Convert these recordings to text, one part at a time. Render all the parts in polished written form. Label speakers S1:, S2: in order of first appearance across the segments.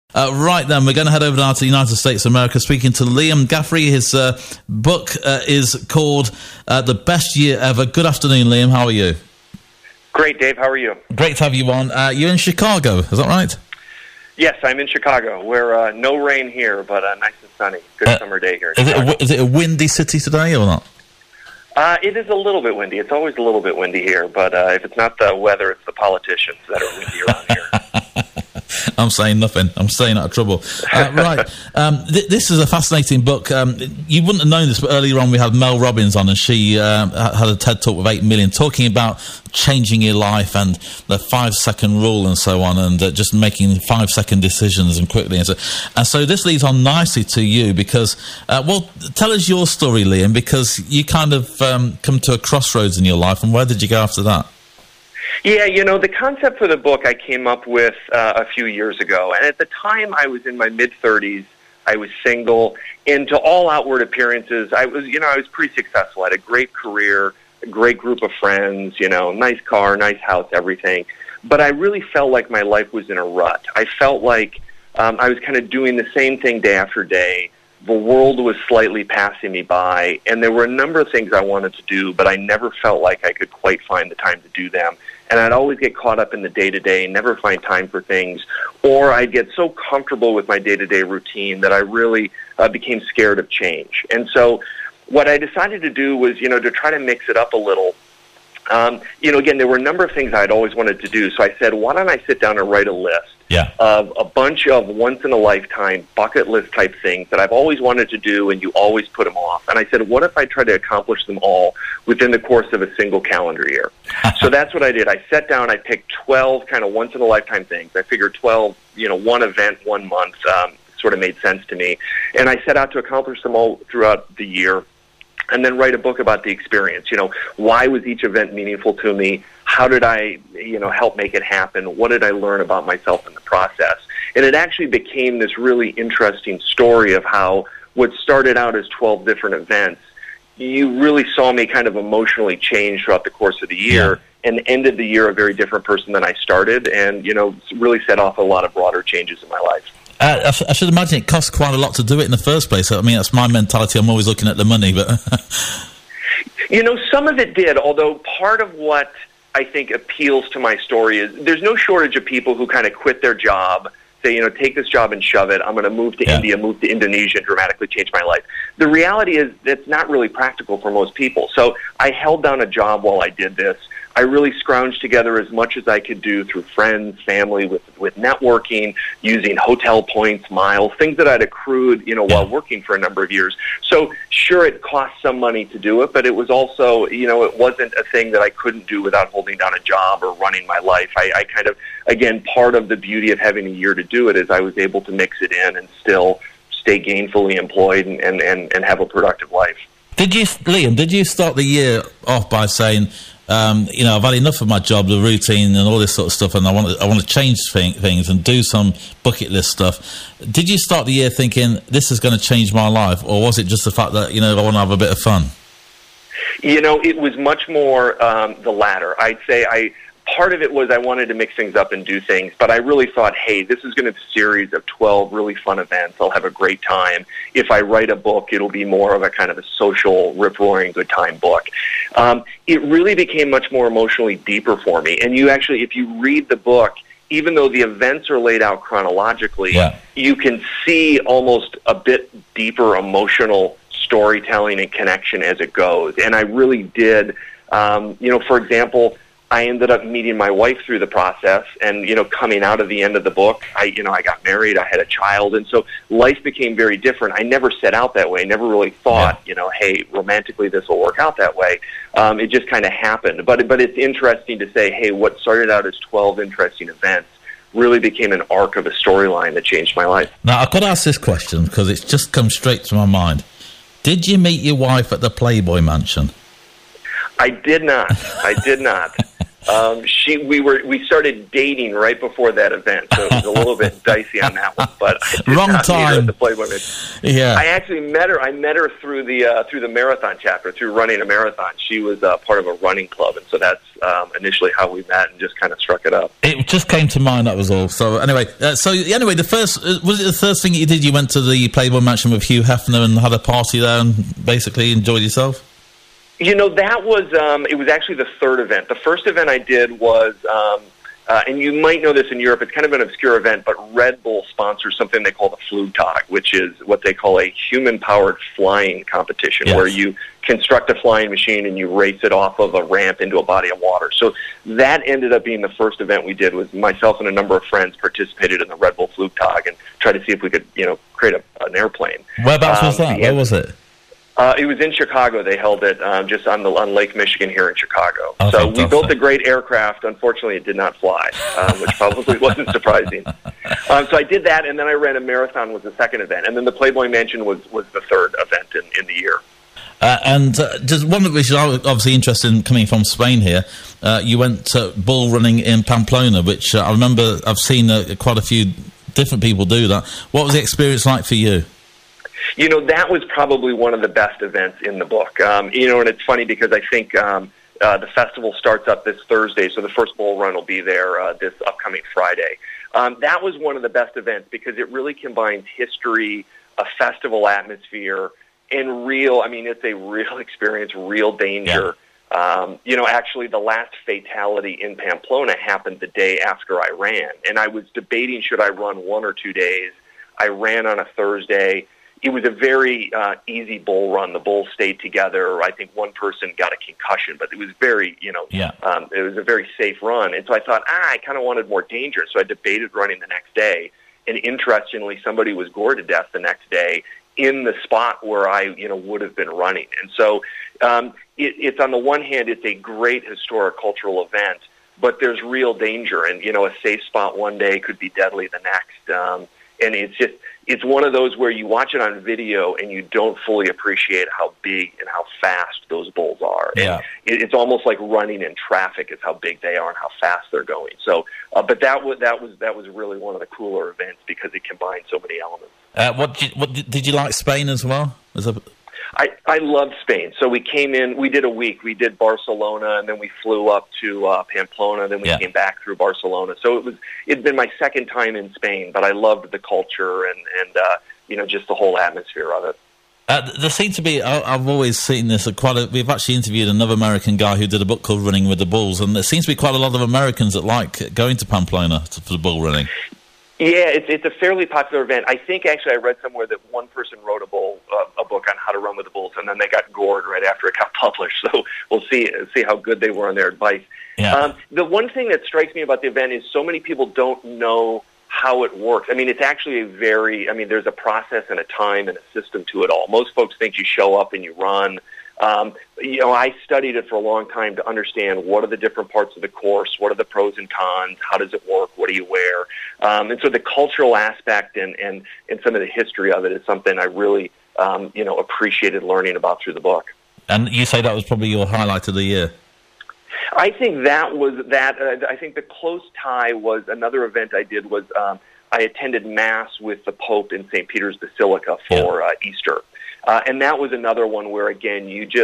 S1: Right then, we're going to head over now to the United States of America, speaking to Liam Gaffrey. His book is called The Best Year Ever. Good afternoon, Liam. How are you?
S2: Great, Dave. How are you?
S1: Great to have you on. You're in Chicago, is that right?
S2: Yes, I'm in Chicago. We're no rain here, but nice and sunny. Good summer day here.
S1: Is it a windy city today or not?
S2: It is a little bit windy. It's always a little bit windy here, but if it's not the weather, it's the politicians that are windy around here.
S1: I'm saying nothing. I'm staying out of trouble. Right. This is a fascinating book. You wouldn't have known this, but earlier on we had Mel Robbins on, and she had a TED Talk with 8 million, talking about changing your life and the 5-second rule and so on, and just making 5-second decisions and quickly. And so this leads on nicely to you because, tell us your story, Liam, because you kind of come to a crossroads in your life, and where did you go after that?
S2: Yeah, the concept for the book I came up with a few years ago, and at the time I was in my mid-30s, I was single, and to all outward appearances, I was pretty successful. I had a great career, a great group of friends, nice car, nice house, everything. But I really felt like my life was in a rut. I felt like I was kind of doing the same thing day after day. The world was slightly passing me by, and there were a number of things I wanted to do, but I never felt like I could quite find the time to do them. And I'd always get caught up in the day-to-day, never find time for things, or I'd get so comfortable with my day-to-day routine that I really became scared of change. And so what I decided to do was, to try to mix it up a little. Again, there were a number of things I'd always wanted to do, so I said, why don't I sit down and write a list of a bunch of once-in-a-lifetime bucket list type things that I've always wanted to do, and you always put them off. And I said, what if I try to accomplish them all within the course of a single calendar year? So that's what I did. I sat down, I picked 12 kind of once-in-a-lifetime things. I figured 12, one event, 1 month, sort of made sense to me. And I set out to accomplish them all throughout the year, and then write a book about the experience. Why was each event meaningful to me? How did I, help make it happen? What did I learn about myself in the process? And it actually became this really interesting story of how what started out as 12 different events, you really saw me kind of emotionally change throughout the course of the year, and ended the year a very different person than I started, and, really set off a lot of broader changes in my life.
S1: I should imagine it costs quite a lot to do it in the first place. I mean, that's my mentality. I'm always looking at the money, but...
S2: Some of it did, although part of what I think appeals to my story is there's no shortage of people who kind of quit their job, say, take this job and shove it. I'm going to move to India, move to Indonesia, and dramatically change my life. The reality is that's not really practical for most people. So I held down a job while I did this. I really scrounged together as much as I could do through friends, family, with networking, using hotel points, miles, things that I'd accrued, while working for a number of years. So sure, it cost some money to do it, but it was also, it wasn't a thing that I couldn't do without holding down a job or running my life. I kind of, again, part of the beauty of having a year to do it is I was able to mix it in and still stay gainfully employed and have a productive life.
S1: Liam, did you start the year off by saying, I've had enough of my job, the routine and all this sort of stuff, and I want to change things and do some bucket list stuff? Did you start the year thinking, this is going to change my life, or was it just the fact that, I want to have a bit of fun?
S2: It was much more the latter. I'd say part of it was I wanted to mix things up and do things, but I really thought, hey, this is going to be a series of 12 really fun events. I'll have a great time. If I write a book, it'll be more of a kind of a social, rip-roaring, good time book. It really became much more emotionally deeper for me. And if you read the book, even though the events are laid out chronologically, you can see almost a bit deeper emotional storytelling and connection as it goes. And I really did, for example, I ended up meeting my wife through the process, and, coming out of the end of the book, I got married, I had a child, and so life became very different. I never set out that way. I never really thought, hey, romantically this will work out that way. It just kind of happened. But it's interesting to say, hey, what started out as 12 interesting events really became an arc of a storyline that changed my life.
S1: Now, I've got to ask this question because it's just come straight to my mind. Did you meet your wife at the Playboy Mansion?
S2: I did not. We started dating right before that event, so it was a little bit dicey on that one. But I did
S1: Wrong
S2: not meet her
S1: time.
S2: at the Playboy Mansion.
S1: Yeah.
S2: I actually met her. I met her through the marathon chapter, through running a marathon. She was part of a running club, and so that's initially how we met and just kind of struck it up.
S1: It just came to mind, that was all. So anyway, the first was it the first thing you did? You went to the Playboy Mansion with Hugh Hefner and had a party there and basically enjoyed yourself?
S2: You know, that was, it was actually the third event. The first event I did was, and you might know this in Europe, it's kind of an obscure event, but Red Bull sponsors something they call the Flugtag, which is what they call a human-powered flying competition,
S1: yes,
S2: where you construct a flying machine and you race it off of a ramp into a body of water. So that ended up being the first event we did. Was myself and a number of friends participated in the Red Bull Flugtag and tried to see if we could, create an airplane.
S1: Whereabouts was that? Where was it?
S2: It was in Chicago. They held it just on Lake Michigan here in Chicago.
S1: Oh,
S2: so
S1: fantastic.
S2: we built a great aircraft. Unfortunately, it did not fly, which probably wasn't surprising. So I did that, and then I ran a marathon was the second event, and then the Playboy Mansion was the third event in the year.
S1: Just one of which I was obviously interested in, coming from Spain here. You went to bull running in Pamplona, which I remember I've seen quite a few different people do that. What was the experience like for you?
S2: You know, that was probably one of the best events in the book. And it's funny because I think the festival starts up this Thursday, so the first bull run will be there this upcoming Friday. That was one of the best events because it really combines history, a festival atmosphere, and it's a real experience, real danger. Yeah. Actually the last fatality in Pamplona happened the day after I ran, and I was debating should I run 1 or 2 days. I ran on a Thursday. It was a very easy bull run. The bulls stayed together. I think one person got a concussion, but it was very, it was a very safe run. And so I thought, I kind of wanted more danger. So I debated running the next day. And interestingly, somebody was gored to death the next day in the spot where I, would have been running. And so it's on the one hand, it's a great historic cultural event, but there's real danger. And, a safe spot one day could be deadly the next. And it's one of those where you watch it on video and you don't fully appreciate how big and how fast those bulls are.
S1: Yeah.
S2: And it's almost like running in traffic is how big they are and how fast they're going. So, but that was really one of the cooler events because it combined so many elements.
S1: What did you like Spain as well?
S2: I loved Spain. So we came in, we did a week. We did Barcelona, and then we flew up to Pamplona, then we came back through Barcelona. So it'd been my second time in Spain, but I loved the culture and just the whole atmosphere of it.
S1: There seems to be, I've always seen this, we've actually interviewed another American guy who did a book called Running with the Bulls, and there seems to be quite a lot of Americans that like going to Pamplona for the bull running.
S2: Yeah, it's a fairly popular event. I think actually I read somewhere that one person wrote a book on how to run with the bulls, and then they got gored right after it got published. So we'll see how good they were on their advice.
S1: Yeah.
S2: The one thing that strikes me about the event is so many people don't know how it works. I mean, it's actually there's a process and a time and a system to it all. Most folks think you show up and you run. I studied it for a long time to understand what are the different parts of the course, what are the pros and cons, how does it work, what do you wear, and so the cultural aspect and some of the history of it is something I really appreciated learning about through the book.
S1: And you say that was probably your highlight of the year?
S2: I think that was that. I think the close tie was another event I did was I attended Mass with the Pope in St. Peter's Basilica for Easter. And that was another one where, again,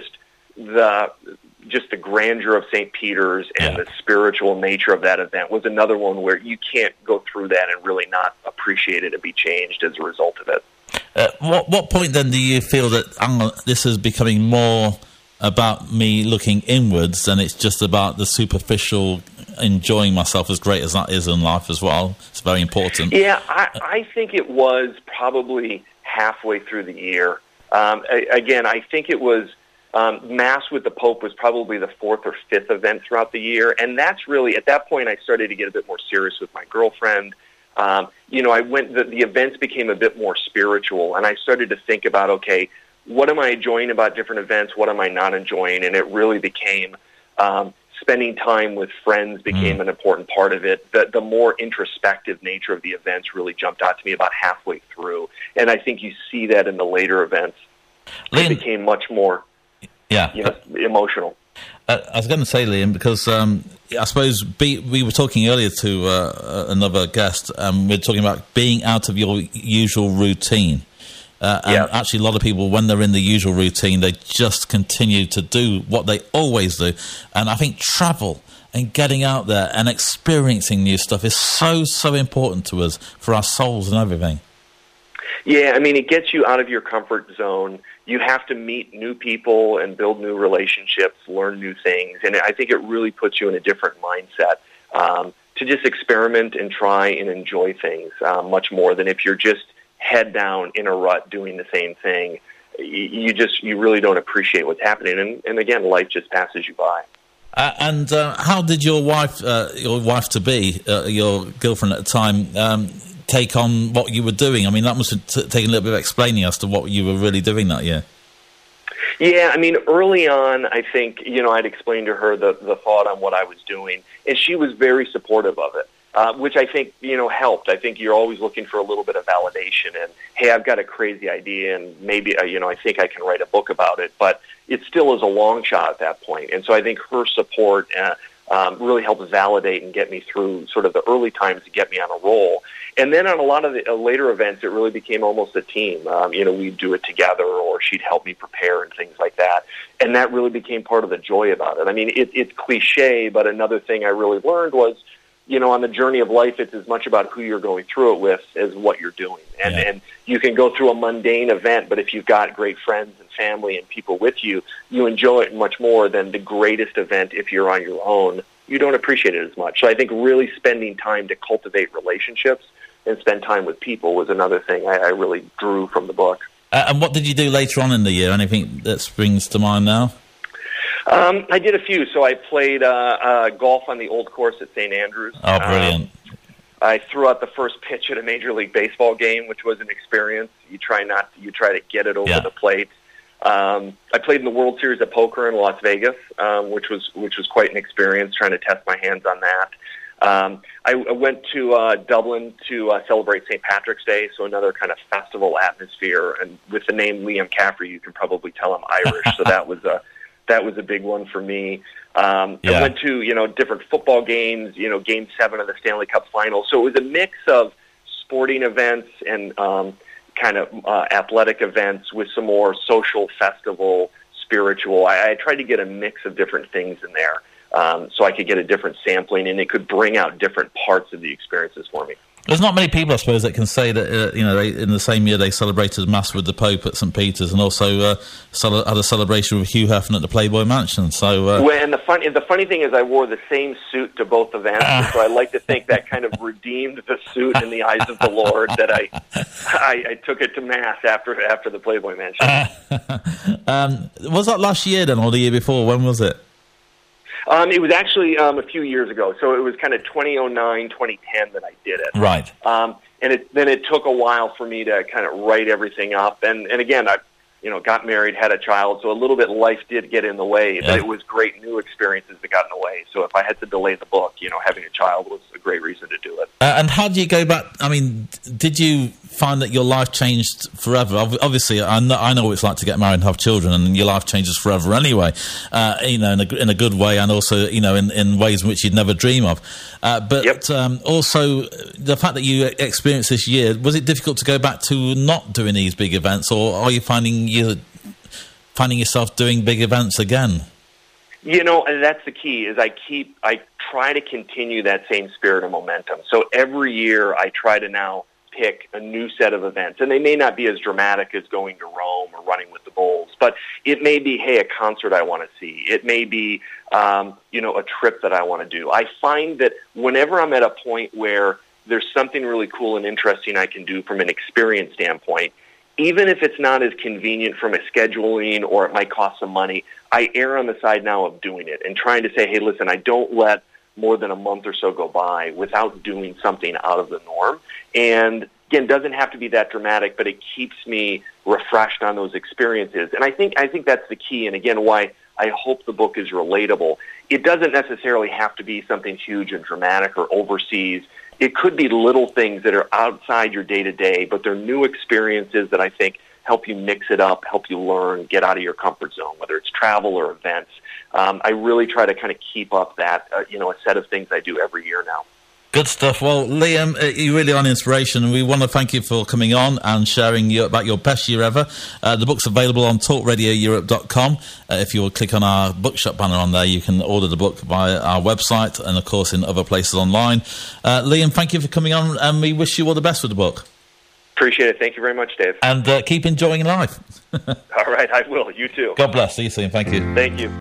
S2: the grandeur of St. Peter's and the spiritual nature of that event was another one where you can't go through that and really not appreciate it and be changed as a result of it.
S1: What point then do you feel that this is becoming more about me looking inwards than it's just about the superficial enjoying myself, as great as that is in life as well? It's very important.
S2: Yeah, I think it was probably halfway through the year. Again, I think it was Mass with the Pope was probably the fourth or fifth event throughout the year, and that's really, at that point, I started to get a bit more serious with my girlfriend. The events became a bit more spiritual, and I started to think about, okay, what am I enjoying about different events? What am I not enjoying? And it really became spending time with friends became an important part of it. The more introspective nature of the events really jumped out to me about halfway through. And I think you see that in the later events. It became much more emotional.
S1: I was going to say, Liam, because I suppose we were talking earlier to another guest, we were talking about being out of your usual routine. And actually, a lot of people, when they're in the usual routine, they just continue to do what they always do. And I think travel and getting out there and experiencing new stuff is so important to us for our souls and everything.
S2: Yeah, I mean, it gets you out of your comfort zone. You have to meet new people and build new relationships, learn new things. And I think it really puts you in a different mindset to just experiment and try and enjoy things much more than if you're just head down in a rut doing the same thing. You really don't appreciate what's happening. And again, life just passes you by.
S1: And how did your wife-to-be, your girlfriend at the time, take on what you were doing? I mean, that must have taken a little bit of explaining as to what you were really doing that year.
S2: Yeah, I mean, early on, I think, I'd explained to her the thought on what I was doing, and she was very supportive of it, which I think, helped. I think you're always looking for a little bit of validation, and, hey, I've got a crazy idea, and maybe, I think I can write a book about it, but it still is a long shot at that point. And so I think her support really helped validate and get me through sort of the early times to get me on a roll. And then on a lot of the later events, it really became almost a team. We'd do it together, or she'd help me prepare and things like that. And that really became part of the joy about it. I mean, it's cliche, but another thing I really learned was, on the journey of life, it's as much about who you're going through it with as what you're doing. And you can go through a mundane event, but if you've got great friends and family and people with you, you enjoy it much more than the greatest event if you're on your own. You don't appreciate it as much. So I think really spending time to cultivate relationships and spend time with people was another thing I really drew from the book.
S1: And what did you do later on in the year? Anything that springs to mind now?
S2: I did a few. So I played golf on the old course at St. Andrews.
S1: Oh, brilliant.
S2: I threw out the first pitch at a Major League Baseball game, which was an experience. You try to get it over the plate. I played in the World Series of Poker in Las Vegas, which was quite an experience, trying to test my hands on that. I went to Dublin to celebrate St. Patrick's Day, so another kind of festival atmosphere. And with the name Liam Caffrey, you can probably tell I'm Irish, so that was a big one for me. I went to different football games, Game 7 of the Stanley Cup Final. So it was a mix of sporting events and kind of athletic events with some more social, festival, spiritual. I tried to get a mix of different things in there. So I could get a different sampling, and it could bring out different parts of the experiences for me.
S1: There's not many people, I suppose, that can say that they, in the same year they celebrated Mass with the Pope at St. Peter's, and also had a celebration with Hugh Hefner at the Playboy Mansion. So,
S2: and the funny thing is, I wore the same suit to both events, so I like to think that kind of redeemed the suit in the eyes of the Lord. That I took it to Mass after the Playboy Mansion.
S1: Was that last year then, or the year before? When was it?
S2: It was actually a few years ago, so it was kind of 2009, 2010 that I did it.
S1: Right.
S2: And it took a while for me to kind of write everything up. And again, I got married, had a child, so a little bit life did get in the way, but it was great new experiences that got in the way. So if I had to delay the book, having a child was a great reason to do it.
S1: And how do you go back? I mean, did you find that your life changed forever? Obviously, I know what it's like to get married and have children, and your life changes forever anyway, in a good way, and also, in ways in which you'd never dream of. But also, the fact that you experienced this year, was it difficult to go back to not doing these big events, or are you finding yourself doing big events again?
S2: And that's the key, is I try to continue that same spirit of momentum. So every year I try to now pick a new set of events, and they may not be as dramatic as going to Rome or running with the Bulls, but it may be, hey, a concert I want to see. It may be, a trip that I want to do. I find that whenever I'm at a point where there's something really cool and interesting I can do from an experience standpoint, even if it's not as convenient from a scheduling or it might cost some money, I err on the side now of doing it and trying to say, hey, listen, I don't let more than a month or so go by without doing something out of the norm. And again, doesn't have to be that dramatic, but it keeps me refreshed on those experiences. And I think that's the key. And again, why I hope the book is relatable. It doesn't necessarily have to be something huge and dramatic or overseas. It could be little things that are outside your day-to-day, but they're new experiences that I think help you mix it up, help you learn, get out of your comfort zone, whether it's travel or events. I really try to kind of keep up that, a set of things I do every year now.
S1: Good stuff. Well, Liam, you really are an inspiration, and we want to thank you for coming on and sharing about your best year ever. The book's available on talkradioeurope.com. If you will click on our bookshop banner on there, you can order the book via our website and, of course, in other places online. Liam, thank you for coming on, and we wish you all the best with the book.
S2: Appreciate it. Thank you very much, Dave.
S1: And keep enjoying life.
S2: All right, I will. You too.
S1: God bless. See you soon. Thank you.
S2: Thank you.